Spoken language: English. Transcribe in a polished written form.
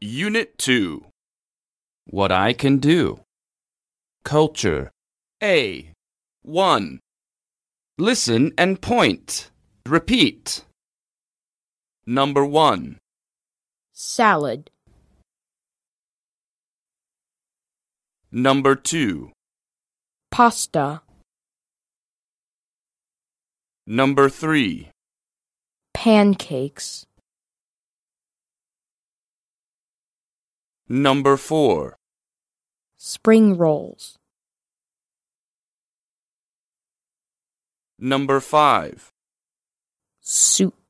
Unit 2. What I can do. Culture. A. 1. Listen and point. Repeat. Number 1. Salad. Number 2. Pasta. Number 3. Pancakes. Number 4. Spring rolls. Number 5. Soup.